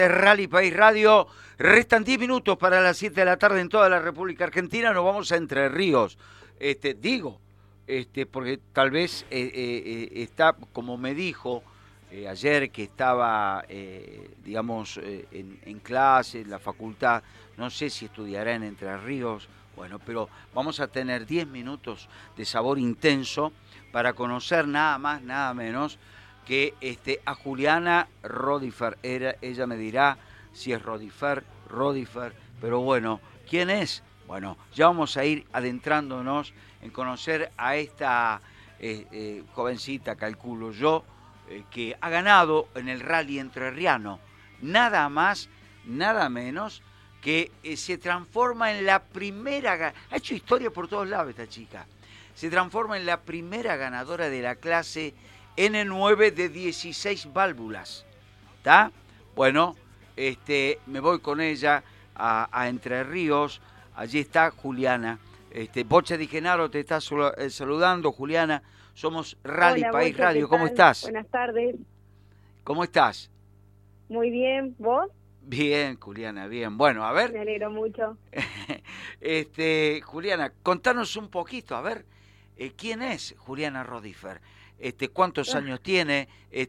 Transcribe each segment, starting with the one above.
Rally País Radio, restan 10 minutos para las 7 de la tarde en toda la República Argentina, nos vamos a Entre Ríos. Porque tal vez está, como me dijo ayer que estaba, en clase, en la facultad, no sé si estudiará en Entre Ríos, bueno, pero vamos a tener 10 minutos de sabor intenso para conocer nada más, nada menos que a Juliana Rodifer. Ella me dirá si es Rodifer, pero bueno, ¿quién es? Bueno, ya vamos a ir adentrándonos en conocer a esta jovencita, calculo yo, que ha ganado en el rally entrerriano, nada más, nada menos, que se transforma en la primera, ha hecho historia por todos lados esta chica, se transforma en la primera ganadora de la clase N9 de 16 válvulas. ¿Está? Bueno, me voy con ella a Entre Ríos. Allí está Juliana. Bocha Di Genaro te está saludando, Juliana. Somos Rally Hola, País Bocha, Radio. ¿qué ¿Cómo tal? estás? Buenas tardes. ¿Cómo estás? Muy bien, ¿vos? Bien, Juliana, bien. Bueno, a ver. Me alegro mucho. Juliana, contanos un poquito, a ver, ¿quién es Juliana Rodifer? ¿Cuántos años tiene?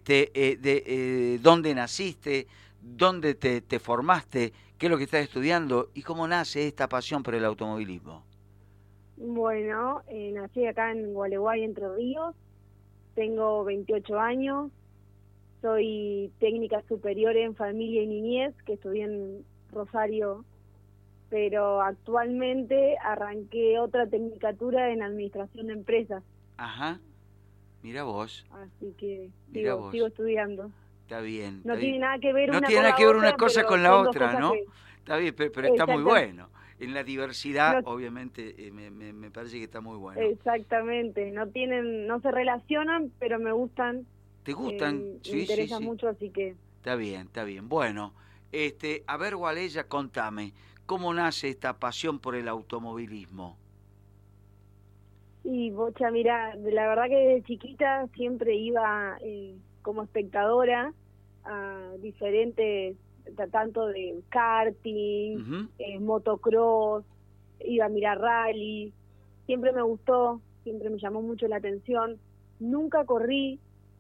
¿Dónde naciste? ¿Dónde te formaste? ¿Qué es lo que estás estudiando? ¿Y cómo nace esta pasión por el automovilismo? Bueno, nací acá en Gualeguay, Entre Ríos. Tengo 28 años. Soy técnica superior en familia y niñez, que estudié en Rosario, pero actualmente arranqué otra tecnicatura en administración de empresas. Ajá, mira vos. Así que Mira sigo vos. estudiando. Está bien. No Está tiene bien. nada que ver No una tiene con nada la que ver una otra, cosa pero con la son dos otra, cosas ¿no? que... Está bien, pero está muy Exactamente. bueno. En la diversidad, No, obviamente, me parece que está muy bueno. exactamente, no se relacionan, pero me gustan, ¿Te gustan? me Sí, sí, interesa sí. mucho, así que... Está bien, está bien. Bueno, a ver, Gualeya, contame, ¿cómo nace esta pasión por el automovilismo? Y Bocha, mira, la verdad que desde chiquita siempre iba como espectadora a diferentes, tanto de karting, Uh-huh. motocross, iba a mirar rally, siempre me gustó, siempre me llamó mucho la atención. Nunca corrí,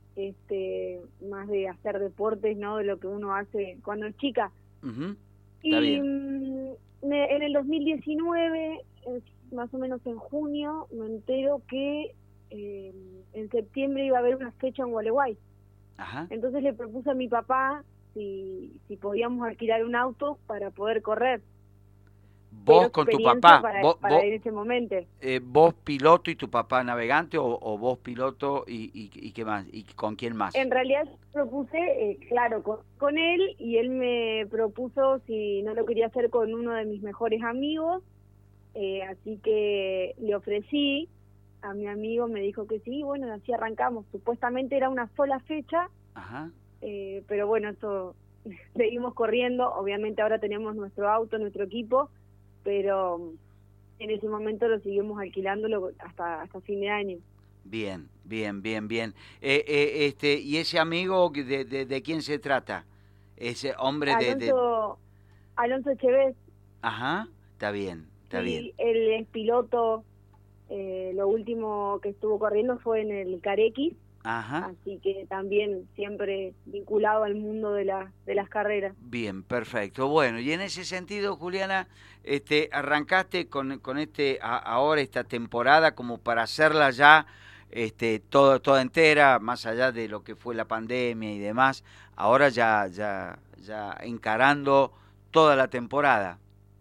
más de hacer deportes, ¿no? De lo que uno hace cuando es chica. Uh-huh. Está Y bien. en el 2019, más o menos en junio, me entero que en septiembre iba a haber una fecha en Gualeguay. Ajá. Entonces le propuse a mi papá si podíamos alquilar un auto para poder correr. ¿Vos Pero con tu experiencia papá? para en ese momento. ¿Vos piloto y tu papá navegante o vos piloto y qué más? ¿Y con quién más? En realidad propuse, claro, con él, y él me propuso si no lo quería hacer con uno de mis mejores amigos, así que le ofrecí a mi amigo, me dijo que sí, bueno, así arrancamos. Supuestamente era una sola fecha, Ajá. pero bueno, eso seguimos corriendo. Obviamente ahora tenemos nuestro auto, nuestro equipo, pero en ese momento lo seguimos alquilándolo hasta fin de año. Bien, bien, bien, bien. ¿Y ese amigo de quién se trata? Ese hombre Alonso Echeves, Ajá, está bien, está bien. sí, él es piloto. Lo último que estuvo corriendo fue en el Carex, Ajá. así que también siempre vinculado al mundo de las carreras. Bien, perfecto. Bueno, y en ese sentido, Juliana, arrancaste con ahora esta temporada como para hacerla ya toda entera, más allá de lo que fue la pandemia y demás, ahora ya encarando toda la temporada.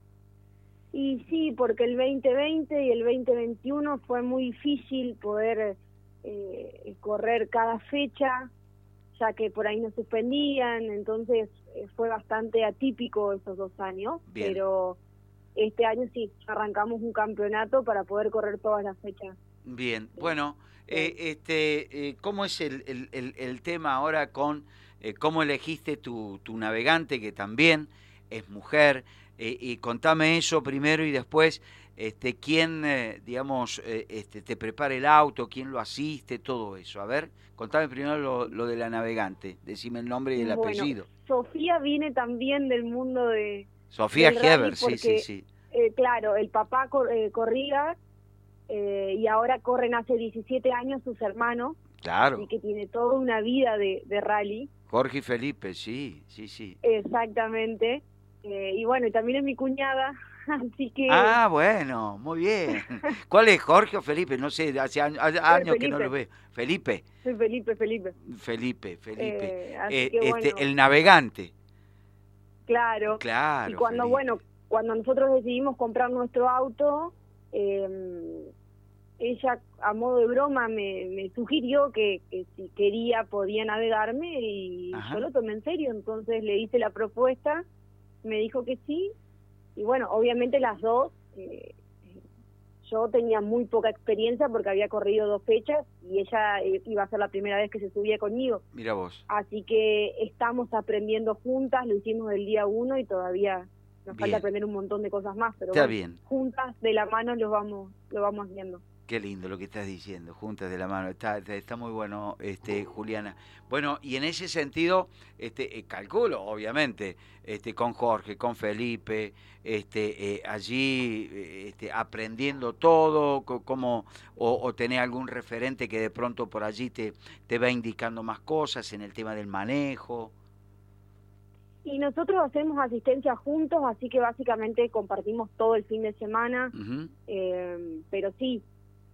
Y sí, porque el 2020 y el 2021 fue muy difícil poder correr cada fecha, ya que por ahí nos suspendían, entonces fue bastante atípico esos 2 años, Bien. Pero este año sí, arrancamos un campeonato para poder correr todas las fechas. Bien, bueno, ¿cómo es el tema ahora con cómo elegiste tu navegante, que también es mujer. Y contame eso primero y después, quién, digamos, te prepara el auto, quién lo asiste, todo eso. A ver, contame primero lo de la navegante, decime el nombre y el Bueno, apellido. Sofía viene también del mundo Sofía del rally Heber, sí, sí, porque, sí. claro, el papá corría y ahora corren hace 17 años sus hermanos, así Claro, que tiene toda una vida de rally. Jorge y Felipe, sí, sí, sí. Exactamente. Y bueno, y también es mi cuñada, así que Ah, bueno, muy bien. ¿Cuál es, Jorge o Felipe? No sé, hace años que no lo Felipe, veo. Felipe, soy Felipe. Felipe. Así que bueno, El navegante. claro. Y Claro, cuando, Felipe. bueno, cuando nosotros decidimos comprar nuestro auto, ella a modo de broma me sugirió que si quería podía navegarme y yo Ajá. lo tomé en serio, entonces le hice la propuesta, me dijo que sí, y bueno, obviamente las dos, yo tenía muy poca experiencia porque había corrido 2 fechas y ella iba a ser la primera vez que se subía conmigo, Mira vos. así que estamos aprendiendo juntas, lo hicimos el día 1 y todavía nos falta Bien. aprender un montón de cosas más, pero Está bueno, bien. juntas de la mano lo vamos haciendo. Qué lindo lo que estás diciendo, juntas de la mano, está muy bueno, Juliana. Bueno, y en ese sentido, calculo, obviamente, con Jorge, con Felipe, allí, aprendiendo todo, como, o tenés algún referente que de pronto por allí te va indicando más cosas en el tema del manejo. Y nosotros hacemos asistencia juntos, así que básicamente compartimos todo el fin de semana, Ujú. pero sí,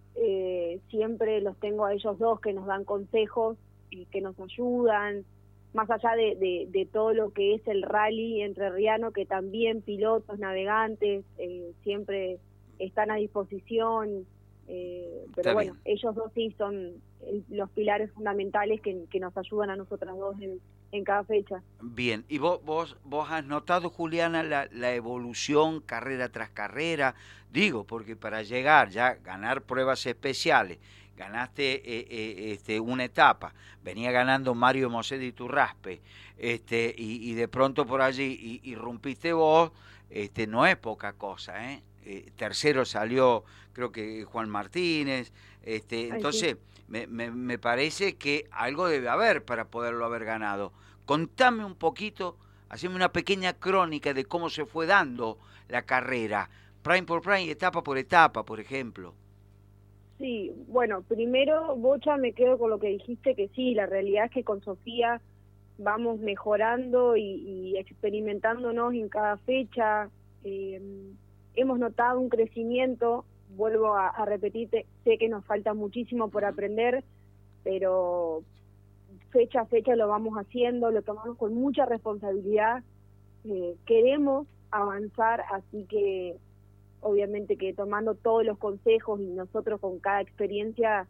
siempre los tengo a ellos dos que nos dan consejos y que nos ayudan, más allá de todo lo que es el rally entrerriano, que también pilotos, navegantes, siempre están a disposición, pero Está bueno, bien. ellos dos sí son los pilares fundamentales que nos ayudan a nosotras dos en cada fecha. Bien, ¿y vos has notado, Juliana, la evolución carrera tras carrera? Digo, porque para llegar ya, ganar pruebas especiales, ganaste una etapa, venía ganando Mario Mosé de Iturraspe, y de pronto por allí irrumpiste vos, no es poca cosa, ¿eh? Tercero salió, creo que Juan Martínez, Ay, sí. entonces me parece que algo debe haber para poderlo haber ganado. Contame un poquito, haceme una pequeña crónica de cómo se fue dando la carrera, prime por prime, etapa por etapa, por ejemplo. Sí, bueno, primero, Bocha, me quedo con lo que dijiste, que sí, la realidad es que con Sofía vamos mejorando y experimentándonos en cada fecha. eh, Hemos notado un crecimiento, vuelvo a repetirte, sé que nos falta muchísimo por Ujú. aprender, pero fecha a fecha lo vamos haciendo, lo tomamos con mucha responsabilidad, queremos avanzar, así que obviamente que tomando todos los consejos y nosotros con cada experiencia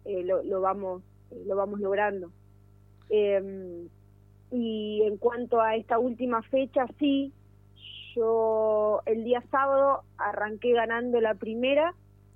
lo vamos logrando. Eh, y en cuanto a esta última fecha, sí, yo el día sábado arranqué ganando la primera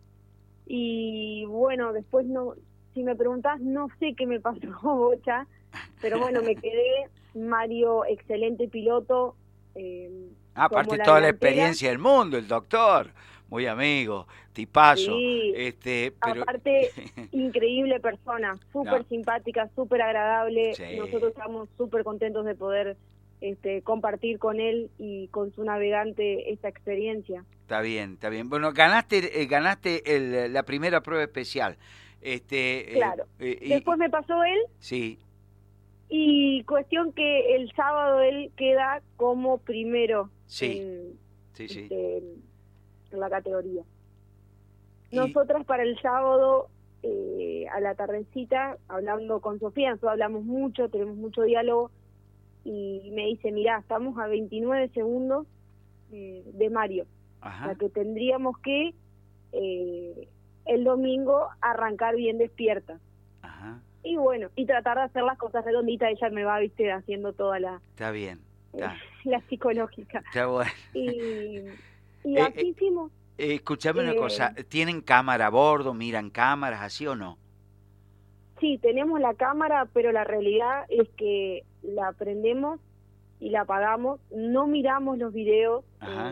y bueno, después no, si me preguntás, no sé qué me pasó, Bocha, pero bueno, me quedé. Mario, excelente piloto, tomó Aparte la toda la delantera. experiencia del mundo, el doctor, muy amigo, tipazo, Sí, pero aparte, increíble persona, no, súper simpática, súper agradable. sí, Nosotros estamos súper contentos de poder compartir con él y con su navegante esta experiencia. está bien, está bien. Bueno, ganaste la primera prueba especial, Claro. Después me pasó él sí, y cuestión que el sábado él queda como primero sí, sí, sí. en la categoría. Y Nosotras para el sábado, a la tardecita, hablando con Sofía, nosotros hablamos mucho, tenemos mucho diálogo, y me dice, mirá, estamos a 29 segundos de Mario, o sea ajá, que tendríamos que el domingo arrancar bien despierta. ajá, Y bueno, y tratar de hacer las cosas redonditas, ella me va, viste, haciendo toda está bien, está, la psicológica. está bueno. Y, y Eh, así eh, hicimos. Escuchame una Eh, cosa, ¿tienen cámara a bordo, miran cámaras, así o no? sí, tenemos la cámara, pero la realidad es que la prendemos y la apagamos. No miramos los videos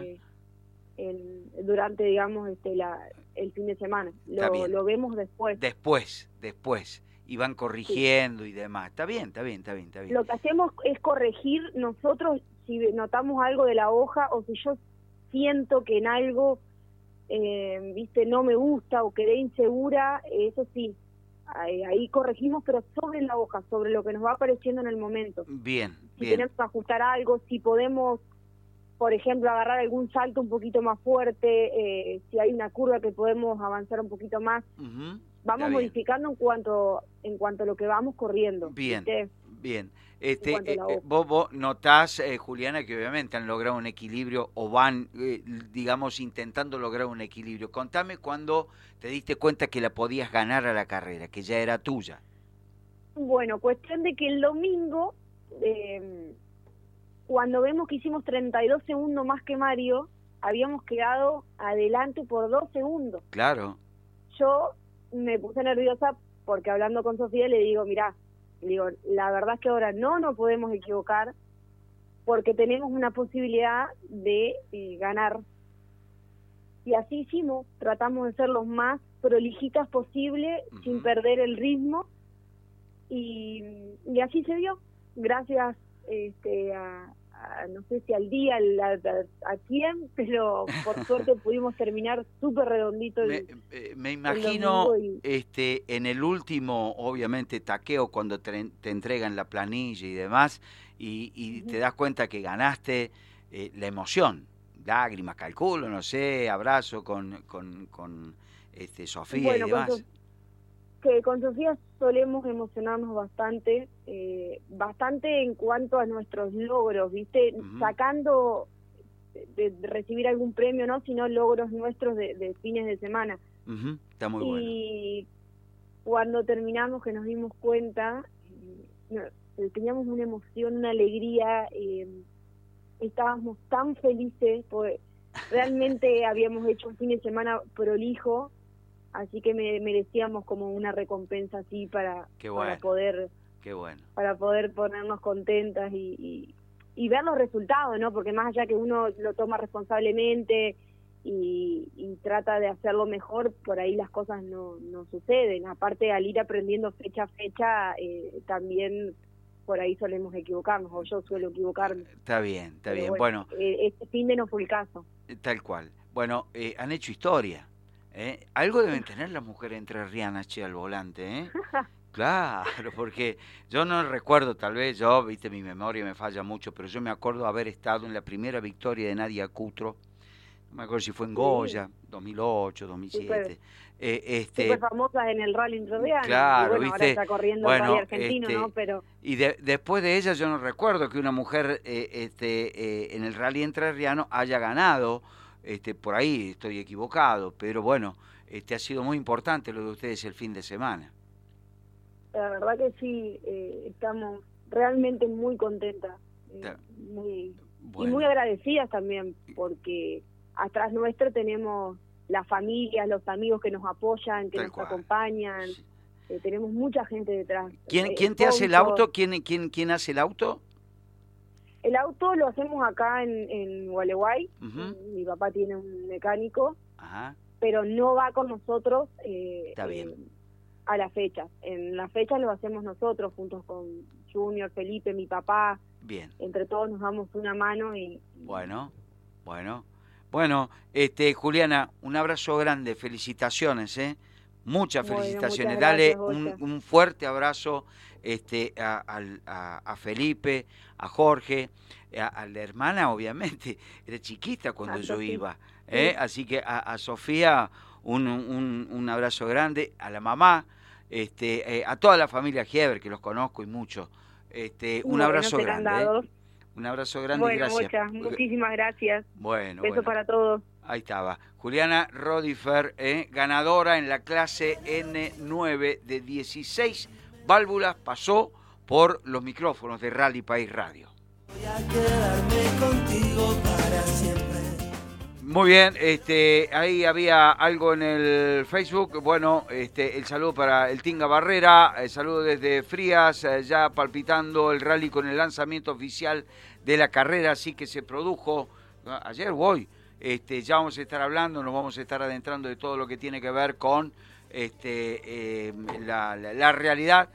durante, digamos, el fin de semana. Lo vemos después. Después. Y van corrigiendo y demás. Está bien. Lo que hacemos es corregir nosotros si notamos algo de la hoja o si yo siento que en algo, no me gusta o quedé insegura, eso sí. Ahí corregimos, pero sobre la hoja, sobre lo que nos va apareciendo en el momento. Bien. Si tenemos que ajustar algo, si podemos, por ejemplo, agarrar algún salto un poquito más fuerte, si hay una curva que podemos avanzar un poquito más. Vamos modificando en cuanto a lo que vamos corriendo. Bien. Vos notás, Juliana, que obviamente han logrado un equilibrio o van, digamos, intentando lograr un equilibrio. Contame cuando te diste cuenta que la podías ganar a la carrera, que ya era tuya. Bueno, cuestión de que el domingo, cuando vemos que hicimos 32 segundos más que Mario, habíamos quedado adelante por 2 segundos. Claro. Yo me puse nerviosa porque hablando con Sofía le digo, mirá, la verdad es que ahora no nos podemos equivocar porque tenemos una posibilidad de ganar. Y así hicimos, tratamos de ser los más prolijitas posible, sin perder el ritmo, y así se dio, gracias no sé si al día, a quién, pero por suerte pudimos terminar súper redondito me imagino y... en el último, obviamente, taqueo, cuando te entregan la planilla y demás, y te das cuenta que ganaste, la emoción, lágrimas, calculo, no sé, abrazo con Sofía, bueno, y demás. Con Sofía solemos emocionarnos bastante en cuanto a nuestros logros, ¿viste? Sacando de recibir algún premio, no, sino logros nuestros de fines de semana. Está muy bueno. Y cuando terminamos, que nos dimos cuenta, teníamos una emoción, una alegría, estábamos tan felices, porque realmente habíamos hecho un fin de semana prolijo, así que merecíamos como una recompensa así para poder ponernos contentas y ver los resultados, ¿no? Porque más allá que uno lo toma responsablemente y trata de hacerlo mejor, por ahí las cosas no suceden. Aparte, al ir aprendiendo fecha a fecha, también por ahí solemos equivocarnos, o yo suelo equivocarme. Está bien. Bueno, este fin de no fue el caso. Tal cual. Bueno, han hecho historia. Algo deben tener las mujeres entrerrianas, al volante, Claro, porque yo no recuerdo, tal vez mi memoria me falla mucho, pero yo me acuerdo haber estado en la primera victoria de Nadia Cutro, no me acuerdo si fue en Goya, 2008, 2007. Súper famosas en el rally entrerriano. Claro, y bueno, ahora está corriendo el rally argentino, ¿no? Pero... Y después de ella yo no recuerdo que una mujer en el rally entrerriano haya ganado. Por ahí estoy equivocado, pero bueno, ha sido muy importante lo de ustedes el fin de semana. La verdad que sí, estamos realmente muy contentas, y muy agradecidas también, porque atrás nuestro tenemos las familias, los amigos que nos apoyan, que nos acompañan, tenemos mucha gente detrás. ¿Quién te hace el auto? ¿Quién hace el auto? El auto lo hacemos acá en Gualeguay. Mi papá tiene un mecánico, pero no va con nosotros Está bien. A las fechas. En las fechas lo hacemos nosotros, juntos con Junior, Felipe, mi papá. Bien. Entre todos nos damos una mano y... Bueno, Juliana, un abrazo grande, felicitaciones, muchas felicitaciones. Muchas gracias, dale un fuerte abrazo a Felipe, a Jorge, a la hermana, obviamente, era chiquita cuando yo iba, así que a Sofía un abrazo grande, a la mamá, a toda la familia Gieber, que los conozco y mucho, un abrazo grande. Un abrazo grande y gracias. Muchísimas gracias. Beso para todos. Ahí estaba. Juliana Rodifer, ganadora en la clase N9 de 16 válvulas, pasó por los micrófonos de Rally País Radio. Voy a quedarme contigo para siempre. Muy bien, ahí había algo en el Facebook. Bueno, el saludo para el Tinga Barrera, el saludo desde Frías, ya palpitando el rally con el lanzamiento oficial de la carrera, así que se produjo ayer o hoy. Ya vamos a estar hablando, nos vamos a estar adentrando de todo lo que tiene que ver con la realidad